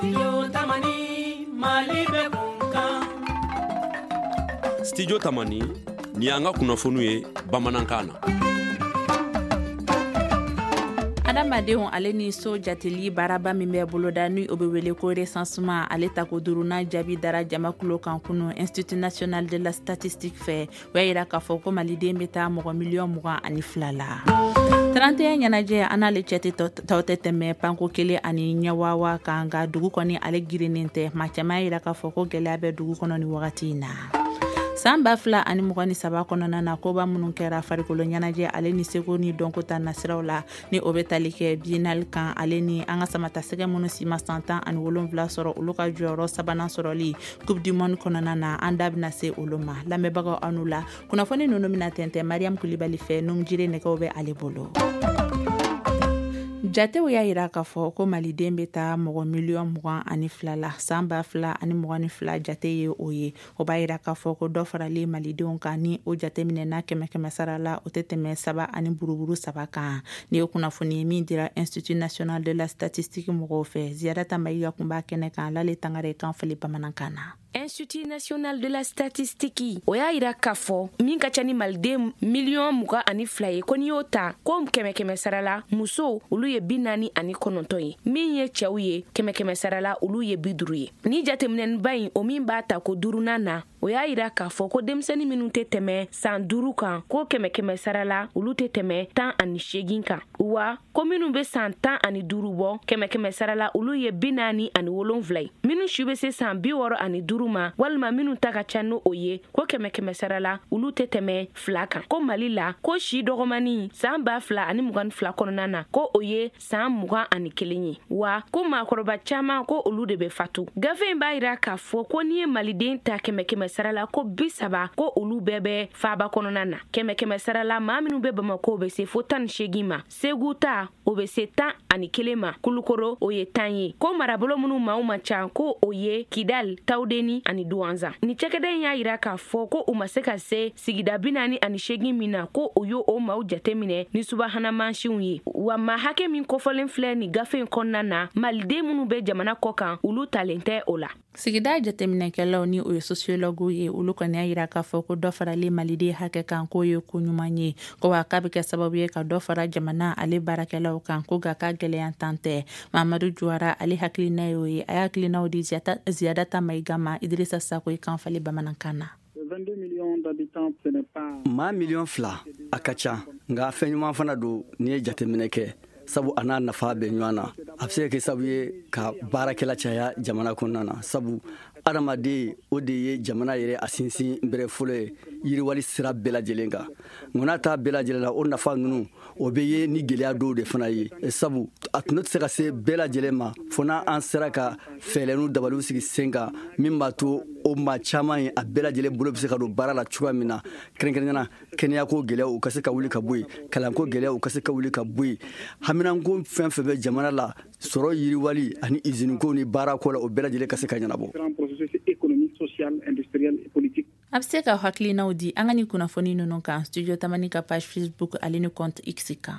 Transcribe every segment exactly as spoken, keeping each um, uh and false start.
Studio Tamani Malibe Kunkan. Studio Tamani ni anga kunnafoniw ye Bamanankan na. Adamadenw ale ni so jateli baraba min bɛ boloda ni o bɛ wele ko recensement ale ta ko duruna jaabi dara jamakulo kan kunu Institut National de la Statistique fɛ o y'a yira k'a fɔ ko maliden bɛ taa mɔgɔ miliyɔn mugan ani fila la. trente et un ɲɛnajɛ an n'ale cɛ tɔw tɛ tɛmɛ panko kelen ani ɲɛwawa kan nka dugu kɔni ale girinnen tɛ maa caman y'a yira k'a fɔ ko gɛlɛya bɛ dugu kɔnɔ ni wagati in na. san ba fila ani mugan ni saba kɔnɔna na koba minnu kɛra farikolo ɲɛnajɛ ale ni seko ni dɔnko ta nasiraw la ni o bɛ tali kɛ biennale kan ale ni an ka samatasɛgɛ minnu si ma san tan ani wolonwula sɔrɔ olu ka jɔyɔrɔ sabanan sɔrɔli coupe du monde kɔnɔna na an da bɛna se olu ma lamɛnbagaw aw n'u la kunnafoni ninnu bɛna tɛntɛn Mariam Kulibali fɛ numjire nɛgɛw bɛ ale bolo. Jatew y'a yira k'a fɔ ko maliden bɛ taa mɔgɔ miliyɔn mugan ani fila la san ba fila ani mugan ni fila jate ye o ye o b'a yira k'a fɔ ko dɔ faralen malidenw kan ni o jate minɛna kɛmɛ kɛmɛ sara la o tɛ tɛmɛ saba ani buruburu saba kan ni o kunnafoni ye min dira Institut National de la Statistique mɔgɔw fɛ Ziyarata Mayiga kun b'a kɛnɛ kan Lale Tangare kan fali Bamanankan na. Institut National de la Statistique o y'a yira k'a fɔ min ka ca ni maliden miliyɔn mugan ani fila ye ko n'i y'o ta ko kɛmɛ kɛmɛ sara la muso olu ye bi naani ani kɔnɔntɔn ye min ye cɛw ye kɛmɛ kɛmɛ sara la olu ye bi duuru ye ni jateminɛniba in o min b'a ta ko duurunan na o y'a yira k'a fɔ ko denmisɛnnin minnu tɛ tɛmɛ san duuru kan ko kɛmɛ kɛmɛ sara la olu tɛ tɛmɛ tan ani seegin kan wa ko minnu bɛ san tan ani duuru bɔ kɛmɛ kɛmɛ sara la olu ye bi naani ani wolonwula ye minnu si bɛ se san bi wɔɔrɔ ani duuru ma walima minnu ta ka ca n'o o ye ko kɛmɛ kɛmɛ sara la olu tɛ tɛmɛ fila kan ko Mali la ko si dɔgɔmani san ba fila ani mugan ni fila kɔnɔna na ko o ye san mugan ani kelen ye wa ko maakɔrɔba caman ko olu de bɛ fatu gafe in b'a yira k'a fɔ ko n'i ye maliden ta kɛmɛ kɛmɛ sara la ko bi saba ko olu bɛɛ bɛ faaba kɔnɔna na kɛmɛ kɛmɛ sara la maa minnu bɛ Bamako bɛ se fo tan ni seegin ma Segu ta o bɛ se tan ani kelen ma Kulukoro o ye tan ye ko marabolo minnu maaw ma ca ko o ye Kidal Tawdeni ani Douanza ni cɛkɛda in y'a yira k'a fɔ ko u ma se ka se sigida bi naani ani seegin min na ko o y'o o maaw jateminɛ ni subahana mansinw ye wa maa hakɛ min kɔfɔlen filɛ ni gafe in kɔnɔna na maliden minnu bɛ jamana kɔ kan olu talen tɛ o la. Sigida jateminɛkɛlaw ni o ye sociologuw ye olu kɔni y'a yira k'a fɔ ko dɔ faralen maliden hakɛ kan k'o ye ko ɲuman ye ko wa k'a bɛ kɛ sababu ye ka dɔ fara jamana ale baarakɛlaw kan ko nka ka gɛlɛya tan tɛ Mamadu Juwara ale hakilina y'o ye a y'a hakilinaw di Ziyadata Mayiga ma Idrissa Sako kan fali Bamanankan na. maa miliyɔn fila a ka ca nka fɛn ɲuman fana don n'i ye jateminɛ kɛ sabu a n'a nafa bɛ ɲɔgɔn na a bɛ se ka kɛ sabu ye ka baarakɛla caya jamana kɔnɔna na sabu adamaden o de ye jamana yɛrɛ a sinsin bɛrɛ fɔlɔ ye yiriwali sira bɛɛ lajɛlen kan ŋɔna ta bɛɛ lajɛlen la o nafa ninnu o bɛ ye ni gɛlɛya dɔw de fana ye sabu a tun tɛ se ka se bɛɛ lajɛlen ma fo n'an sera ka fɛɛrɛniw dabaliw sigi sen kan min b'a to o maa caman ye a bɛɛ lajɛlen bolo bɛ se ka don baara la cogoya min na kɛrɛnkɛrɛnnena kɛnɛyako gɛlɛyaw u ka se ka wuli ka bɔ yen kalanko gɛlɛyaw u ka se ka wuli ka bɔ yen haminanko fɛn fɛn bɛ jamana la sɔrɔ yiriwali ani iziniko ni baarako la o bɛɛ lajɛlen ka se ka ɲɛnabɔ. A bɛ se ka hakilinaw di an ka ni kunnafoni ninnu kan Studio Tamani ka page Facebook ale ni compte X kan.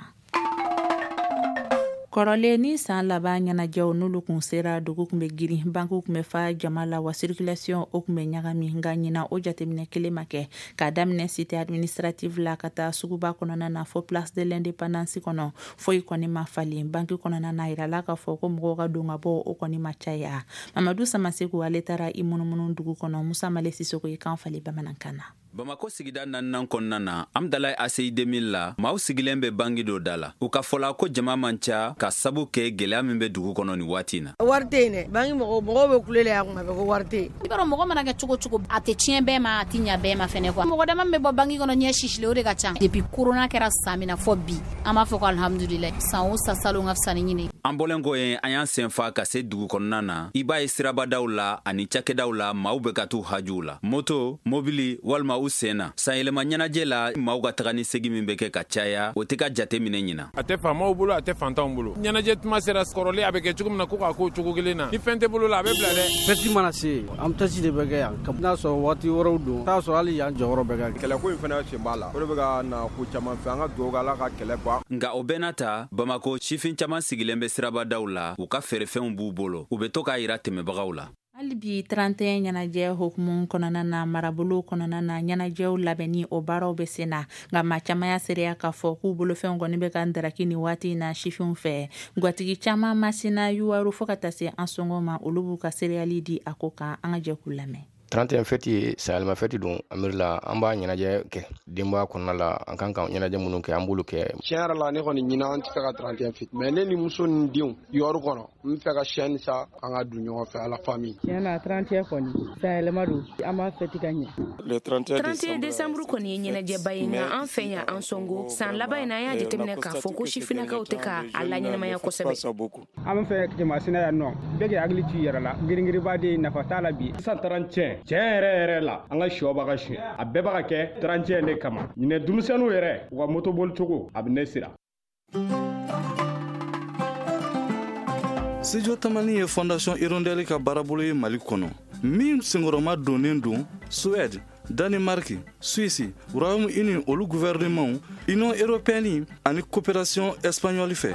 Kɔrɔlen ni san laban ɲɛnajɛw n'olu kun sera dugu kun bɛ girin bankiw kun bɛ fa jama la wa circulation o kun bɛ ɲagami nka ɲina o jateminɛ kelen ma kɛ k'a daminɛ cité administrative la ka taa suguba kɔnɔna na fo place de l'indépendance kɔnɔ foyi kɔni ma falen banki kɔnɔna na yirala k'a fɔ ko mɔgɔw ka don ka bɔ o kɔni ma caya Mamadu Samaseku ale taara i munumunu dugu kɔnɔ Musa Male Sisoko ye kan fali Bamanankan na. Bamako sigida naaninan kɔnɔna na Amdalaye Aseyi Demil la maaw sigilen bɛ bangi dɔ da la u ka fɔla ko jama man ca ka sabu kɛ gɛlɛya min bɛ dugu kɔnɔ ni waati na. Wari tɛ yen dɛ bangi mɔgɔw mɔgɔw bɛ kulele a kuma bɛ ko wari tɛ yen. I b'a dɔn mɔgɔ mana kɛ cogo cogo a tɛ tiɲɛ bɛɛ ma a tɛ ɲɛ bɛɛ ma fɛnɛ quoi mɔgɔ dama bɛ bɔ bangi kɔnɔ ɲɛ sisile o de ka ca depuis corona kɛra san min na fɔ bi an b'a fɔ ko alhamdulilayi san o san salon ka fisa ni ɲini. An bɔlen ko ye an y'an senfa ka se dugu kɔnɔna na i b'a ye sirabadaw la ani cakɛdaw la maaw bɛ ka t'u hajuw la moto mobili walima u sen na sanyɛlɛma ɲɛnajɛ la maaw ka taga ni segi min bɛ kɛ ka caya o tɛ ka jate minɛ ɲina a tɛ faamaw bolo a tɛ fantanw bolo ɲɛnajɛ tuma sera kɔrɔlen a bɛ kɛ cogo min na ko k'a ko cogo kelen na ni fɛn tɛ bolo la a bɛ bila dɛ fɛti mana se an tasi de bɛ kɛ yan ka n'a sɔrɔ waati wɛrɛw don t'a sɔrɔ hali yan jɔyɔrɔ bɛ kɛ kɛlɛko in fana sen b'a la o de bɛ ka na ko caman fɛ an ka dugawu kɛ Ala ka kɛlɛ ban nka o bɛɛ n'a ta Bamako sifin caman sigilen bɛ sirabadaw la u ka feerefɛnw b'u bolo u be to k'a yira tɛmɛbagaw la. hali bi trente et un ɲɛnajɛ hokumu kɔnɔna na marabolo kɔnɔna na ɲɛnajɛw labɛnni o baaraw bɛ sen na nka maa caman y'a seereya k'a fɔ k'u bolofɛnw kɔni bɛ ka ndaraki nin waati in na sifinw fɛ gatigi caman masina yuwaru fɔɔ ka taa se an sɔngɔ ma olu b'u ka seereyali di a ko kan an ka jɛ k'u lamɛn. trente et un fête ye sayɛlɛma fête don amirila an b'a ɲɛnajɛ kɛ denbaya kɔnɔna la an kan ka ɲɛnajɛ minnu kɛ an b'olu kɛ. tiɲɛ yɛrɛ la ne kɔni ɲina an tɛ fɛ ka trente et un fête mais ne ni muso ni denw yɔrɔ kɔnɔ n fɛ ka chaîne sa an ka dun ɲɔgɔn fɛ à la famille. tiɲɛ na trente et un kɔni sayɛlɛma don an b'a fête ka ɲɛ. le trente et un décembre kɔni ye ɲɛnajɛba ye nka an fɛ yan an sɔngo san laban in na an y'a jateminɛ k'a fɔ ko sifinnakaw tɛ ka a laɲɛnamaya kosɛbɛ. an bɛ fɛ jamasina yan nɔ bɛɛ k'i hakili t'i yɛrɛ la giringirinbaden nafa t'a la bi. san trente tiɲɛ yɛrɛ yɛrɛ la an ka shɔ b'a ka shɛ a bɛɛ b'a ka kɛ trente de kama ɲinɛ denmisɛnninw yɛrɛ u ka motoboli cogo a bɛ ne sira. Studio Tamani ye fondation Hirondelle ka baarabolo ye Mali kɔnɔ min senkɔrɔma donnen don Suède, Danemark, Suisse, Royaume-Uni olu gouvernement, Union européenne ani coopération espagnole fɛ.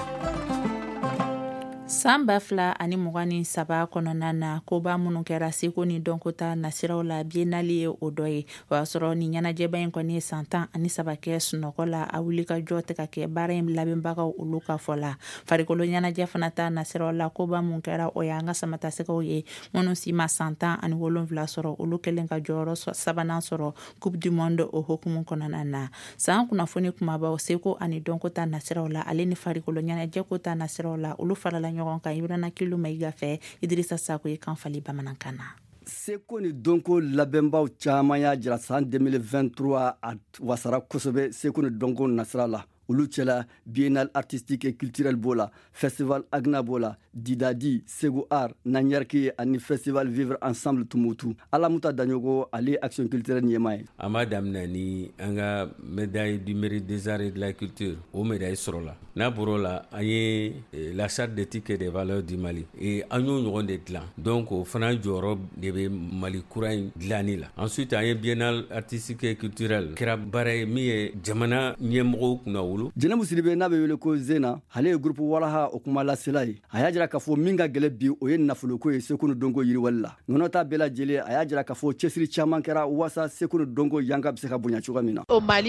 san ba fila ani mugan ni saba kɔnɔna na koba minnu kɛra seko ni dɔnkota nasiraw la biennale ye o dɔ ye o y'a sɔrɔ ni ɲɛnajɛba in kɔni ye san tan ani saba kɛ sunɔgɔ la a wuli ka jɔ tɛ ka kɛ baara in labɛnbagaw olu ka fɔ la farikolo ɲɛnajɛ fana ta nasiraw la koba mun kɛra o y'an ka samatasegaw ye minnu si ma san tan ani wolonwula sɔrɔ olu kɛlen ka jɔyɔrɔ sabanan sɔrɔ coupe du monde o hokumu kɔnɔna na san kunnafoni kumabaw seko ani dɔnkota nasiraw la ale ni farikolo ɲɛnajɛ ko ta nasiraw la olu farala ɲɔgɔn kan Ibrana Kilo Maiga fɛ Idrissa Sako ye kan fali bamanankan na. Seko ni donko labɛnbaw caman y'a jira san deux mille vingt-trois a wasara kosɛbɛ Seko ni donko nasira la olu cɛla biennale artistique et culturelle b'o la festival Agna b'o la Didadi Segu Art Nanyarki ani festival Vivre Ensemble Tumutu Alamuta Danyogo ale action culturelle ɲɛma ye. An b'a daminɛ ni an ka médaille du mérite des arts et de la culture o médaille sɔrɔ la n'a bɔr'o la an ye la charte d'éthique et des valeurs du Mali et an y'o ɲɔgɔn de dilan donc o fana jɔyɔrɔ de bɛ Mali kura in dilanni la ensuite an ye biennale artistique et culturelle kɛra baara ye min ye jamana ɲɛmɔgɔw kunna wolo. Jɛnɛbu Sidibe n'a bɛ wele ko Zena ale ye groupe Walaha o kuma lasela ye a y'a jira k'a fɔ min ka gɛlɛ bi o ye nafoloko ye Seko ni donko yiriwali la nɔnɔ ta bɛɛ lajɛlen a y'a jira k'a fɔ cɛsiri caman kɛra wasa Seko ni donko yanka bɛ se ka bonya cogoya min na.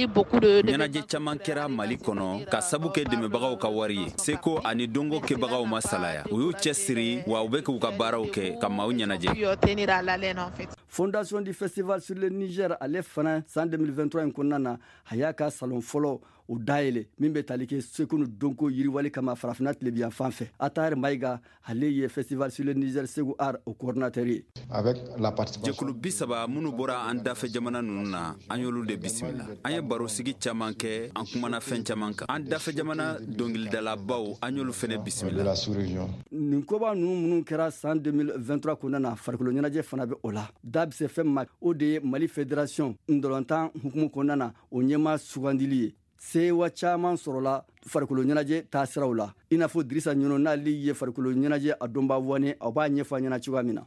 ɲɛnajɛ caman kɛra Mali kɔnɔ ka sabu kɛ dɛmɛbagaw ka wari ye Seko ani donko kɛbagaw ma salaya u y'u cɛsiri wa u bɛ k'u ka baaraw kɛ ka maaw ɲɛnajɛ. Fondation du festival sur le Niger ale fana san deux mille vingt-trois in kɔnɔna na a y'a ka salon fɔlɔ o dayɛlɛ min bɛ tali kɛ Seko ni donko yiriwali kama farafinna tilebiyan fan fɛ Atahari Mayiga ale ye festival sur le Niger Segu Art o coordinateur ye. jɛkulu bi saba minnu bɔra an dafɛ jamana ninnu na an y'olu de bisimila an ye baro sigi caman kɛ an kumana fɛn caman kan an dafɛ jamana dɔnkilidalabaw an y'olu fɛnɛ bisimila. nin koba ninnu minnu kɛra san deux mille vingt-trois kɔnɔna na farikolo ɲɛnajɛ fana bɛ o la da bɛ se fɛn ma o de ye Mali fédération ndɔlɔntan hukumu kɔnɔna na o ɲɛma sugandili ye sewa caman sɔrɔla farikolo ɲɛnajɛ taa siraw la i n'a fɔ Dirisa Ɲɔnɔ n'ale ye farikolo ɲɛnajɛ a dɔnbaa wɔni a b'a ɲɛfɔ ɲɛna cogoya min na.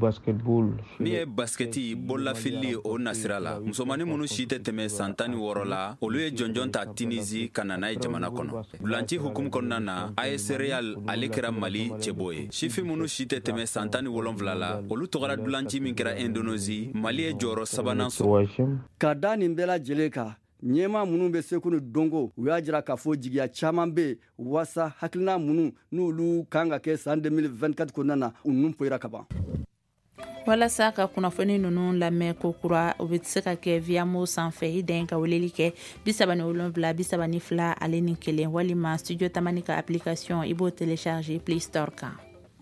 min ye basketi bololafili o nasira la musomani minnu si tɛ tɛmɛ san tan ni wɔɔrɔ la olu ye jɔnjɔn ta Tunisie ka na n'a ye jamana kɔnɔ dulanci hukumu kɔnɔna na A S Real ale kɛra Mali cɛbɔ ye sifin minnu si tɛ tɛmɛ san tan ni wolonwula la olu tɔgɔra dulanci min kɛra Indonésie Mali ye jɔyɔrɔ sabanan sɔrɔ. Ka da nin bɛɛ lajɛlen kan ɲɛma minnu bɛ Seko ni donko u y'a jira k'a fɔ jigiya caman bɛ wasa hakilina minnu n'olu kan ka kɛ san deux mille vingt-quatre kɔnɔna na u nun poyira ka ban. walasa ka kunnafoni ninnu lamɛn ko kura o bɛ se ka kɛ viamo sanfɛ i dan ka weleli kɛ bi saba ni wolonwula bi saba ni fila ale ni kelen walima studio Tamani ka application i b'o télécharger Play Store kan.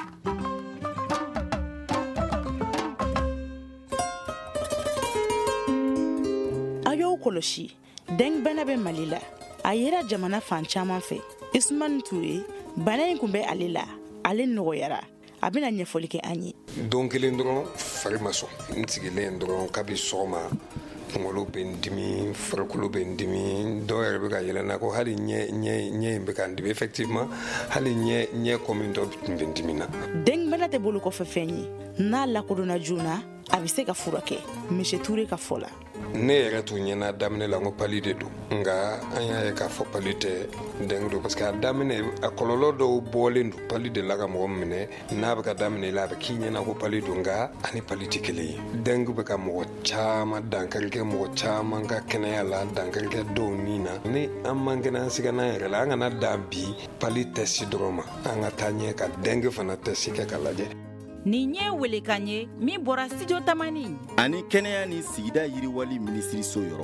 A y'o kɔlɔsi dengbana bɛ Mali la a yera jamana fan caman fɛ Ismane Touré bana in kun bɛ ale la ale nɔgɔyara a bɛna ɲɛfɔli kɛ an ye. don kelen dɔrɔn fari ma sɔn n sigilen dɔrɔn kabi sɔgɔma kunkolo bɛ n dimi farikolo bɛ n dimi dɔw yɛrɛ bɛ ka yɛlɛnna ko hali ɲɛ ɲɛ ɲɛ in bɛ ka n dimi effectivement hali ɲɛ ɲɛ kɔmi dɔ tun bɛ n dimi na. dengbana tɛ bolo kɔfɛ fɛn ye n'a lakodɔnna joona a bɛ se ka furakɛ Monsieur Touré ka fɔ la. Ne yɛrɛ tun ɲɛna daminɛ la n ko pali de don nka an y'a ye k'a fɔ pali tɛ dɛngu don parce que a daminɛ a kɔlɔlɔ dɔw bɔlen don pali de la ka mɔgɔ minɛ n'a bɛ ka daminɛ la a bɛ k'i ɲɛna ko pali don nka ani pali tɛ kelen ye dɛngu bɛ ka mɔgɔ caman dankari kɛ mɔgɔ caman ka kɛnɛya la dankari kɛ dɔw ni na ni an man kɛnɛ an siga n'an yɛrɛ la an kana dan bi pali tɛsi dɔrɔn ma an ka taa ɲɛ ka dɛngu fana tɛsi kɛ ka lajɛ. Nin ye welekan ye min bɔra studio Tamani ani kɛnɛya ni sigida yiriwali minisiriso yɔrɔ.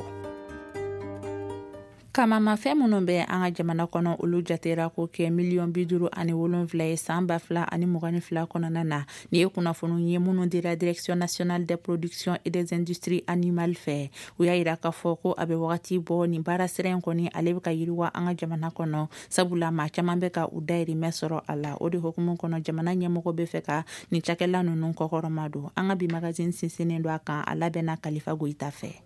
Kamamafɛn minnu bɛ an ka jamana kɔnɔ olu jatera ko kɛ miliyɔn bi duuru ani wolonwula ye san ba fila ani mugan ni fila kɔnɔna na ni ye kunnafoni ye minnu dira Direction nationale des productions et des industries animales fɛ u y'a yira k'a fɔ ko a bɛ wagati bɔ nin baara sira in kɔni ale bɛ ka yiriwa an ka jamana kɔnɔ sabula maa caman bɛ ka u dayirimɛ sɔrɔ a la o de hukumu kɔnɔ jamana ɲɛmɔgɔ bɛ fɛ ka nin cakɛla ninnu kɔkɔrɔma don an ka bi magazine sinsinnen don a kan a labɛnna Kalifa Goyita fɛ.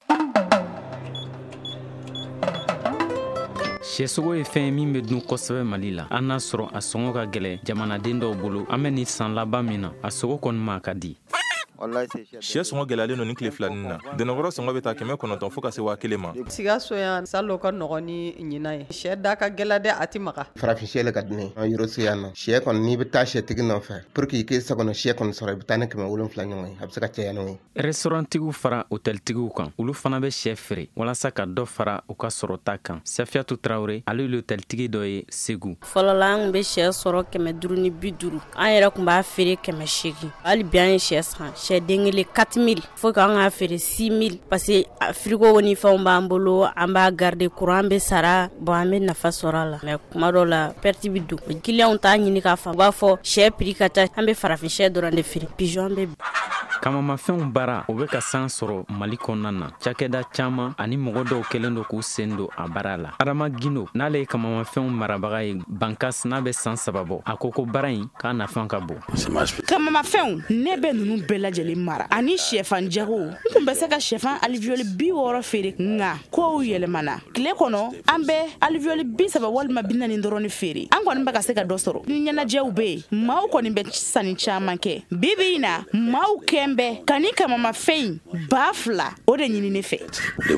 Sɛsogo ye fɛn min bɛ dun kosɛbɛ Mali la an n'a sɔrɔ a sɔngɔ ka gɛlɛ jamanaden dɔw bolo an bɛ nin san laban min na a sogo kɔni ma ka di. Sɛ sɔngɔ gɛlɛyalen don ni tile filanin na dɛnɛnkɔrɔ sɔngɔ bɛ taa kɛmɛ kɔnɔntɔn fo ka se waa kelen ma. Sikaso yan salo ka nɔgɔ ni ɲinan ye sɛ da ka gɛlɛ dɛ a ti maga. Farafin sɛ le ka di ne ye yɔrɔ siya nɔ sɛ kɔni n'i bɛ taa sɛtigi nɔfɛ pour que i k'i sagona sɛ kɔni sɔrɔ i bɛ taa ni kɛmɛ wolonwula ɲɔgɔn ye a bɛ se ka caya n'o ye. Restauranttigiw fara hôteltigiw kan olu fana bɛ sɛ feere walasa ka dɔ fara u ka sɔrɔta kan. Safiatou Traoré ale ye hôteltigi dɔ ye Segu. Fɔlɔ la an bɛ sɛ sɔrɔ kɛmɛ duuru ni bi duuru an yɛrɛ tun b'a feere kɛmɛ seegin hali bi an ye sɛ san sɛ den kelen quatre mille fo k'an ka feere six mille parce que frigo ni fɛnw b'an bolo an b'a garder courant bɛ sara bon an bɛ nafa sɔrɔ a la mais kuma dɔw la perte bi don client t'a ɲini k'a fa u b'a fɔ sɛ prix ka ca an bɛ farafin sɛ dɔrɔn de feere pigeon bɛ kamamafɛnw baara o bɛ ka san sɔrɔ Mali kɔnɔna na cakɛda caman ani mɔgɔ dɔw kɛlen don k'u sen don a baara la. Adama Gino n'ale ye kamamafɛnw marabaga ye Bankas n'a bɛ san saba bɔ a ko ko baara in k'a nafa ka bon. Kamamafɛnw ne bɛ ninnu bɛɛ lajɛlen mara ani sɛfan jago n tun bɛ se ka sɛfan alivioli bi wɔɔrɔ feere nka kow yɛlɛmana tile kɔnɔ an bɛ alivioli bi saba walima bi naani dɔrɔn feere an kɔni bɛ ka se ka dɔ sɔrɔ ni ɲɛnajɛw bɛ yen maaw kɔni bɛ sanni caman kɛ bi bi in na maaw kɛn bɛ ka ni kamamafɛn ba fila o de ɲini ne fɛ.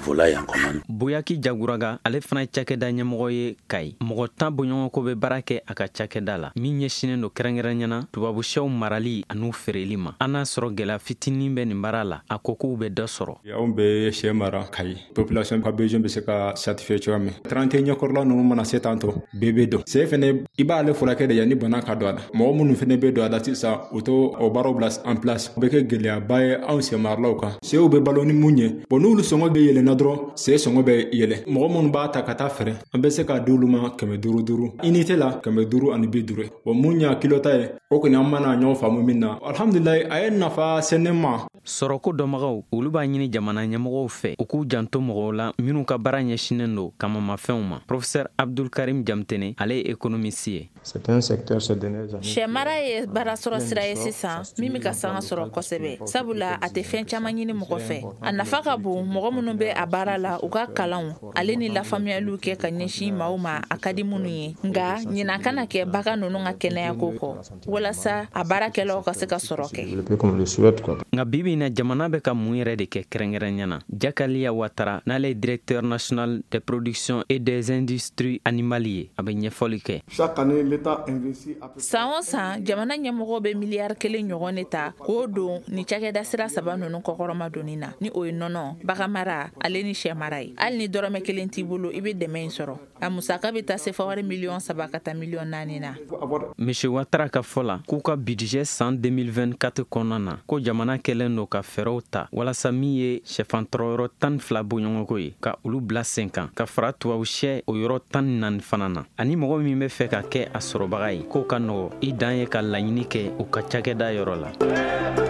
Boyaki Jaguraga ale fana ye cakɛda ɲɛmɔgɔ ye Kayi mɔgɔ tan bɔɲɔgɔnko bɛ baara kɛ a ka cakɛda la min ɲɛsinen don kɛrɛnkɛrɛnɲana tubabu sɛw marali an'u feereli ma an n'a sɔrɔ gɛlɛya fitinin bɛ nin baara la a ko k'u bɛ dɔ sɔrɔ. Anw bɛ sɛ mara Kayi population ka besoin bɛ se ka satisfait cogoya min trente et un ɲɛkɔrɔla ninnu mana se tan tɔ bɛɛ bɛ dɔn sɛ fɛnɛ i b'ale furakɛ de yanni bana ka don a la mɔgɔ minnu fɛnɛ bɛ don a la sisan u to o baaraw bila en place o bɛ kɛ gɛlɛyaba ye anw sɛ maralaw kan sɛw bɛ balo ni mun ye bon n'olu sɔngɔ bɛ yɛlɛnna dɔrɔn sɛ sɔngɔ bɛ yɛlɛ mɔgɔ minnu b'a ta ka taa fɛrɛ an bɛ se k'a di olu ma kɛmɛ duuru duuru unité la kɛmɛ duuru ani bi duuru bon mun y'a kilo ta ye o kɔni an mana ɲɔgɔn faamu min na alhamdulilayi a ye nafa se ne ma. Sɔrɔko dɔnbagaw olu b'a ɲini jamana ɲɛmɔgɔw fɛ u k'u janto mɔgɔw la minnu ka baara ɲɛsinen don kamamafɛnw ma. Professeur Abdul Karim Jamtene ale ye économiste ye. Sɛ mara ye baara sɔrɔ sira ye sisan min bɛ ka sanga sɔrɔ kosɛbɛ sabula a tɛ fɛn caman ɲini mɔgɔ fɛ a nafa ka bon mɔgɔ minnu bɛ a baara la u ka kalanw ale ni lafaamuyaliw kɛ ka ɲɛsin maaw ma a ka di minnu ye nka ɲinan kana kɛ bagan ninnu ka kɛnɛya ko kɔ walasa a baarakɛlaw ka se ka sɔrɔ kɛ. Nka bibi na jamana bɛ ka mun yɛrɛ de kɛ kɛrɛnkɛrɛnɲana Jakaliya Ouattara n'ale ye directeur national des productions et des industries animales ye a bɛ ɲɛfɔli kɛ. San o san jamana ɲɛmɔgɔ bɛ miliyari kelen ɲɔgɔn de ta k'o don ni cakɛda sira saba ninnu kɔkɔrɔma donni na ni o ye nɔnɔ bagan mara ale ni sɛ mara ye hali ni dɔrɔmɛ kelen t'i bolo i bɛ dɛmɛ in sɔrɔ a musaka bɛ taa se fɔ wari miliyɔn saba ka taa miliyɔn naani na. Monsieur Ouattara ka fɔ la k'u ka budget san deux mille vingt-quatre kɔnɔna na ko jamana kɛlen don ka fɛɛrɛw ta walasa min ye sɛfantɔrɔyɔrɔ tan ni fila bɔɲɔgɔnko ye ka olu bila sen kan ka fara tubabu sɛ o yɔrɔ tan ni naani fana na ani mɔgɔ min bɛ fɛ ka kɛ a sɔrɔbaga ye k'o ka nɔgɔ i dan ye ka laɲini kɛ u ka cakɛda yɔrɔ la.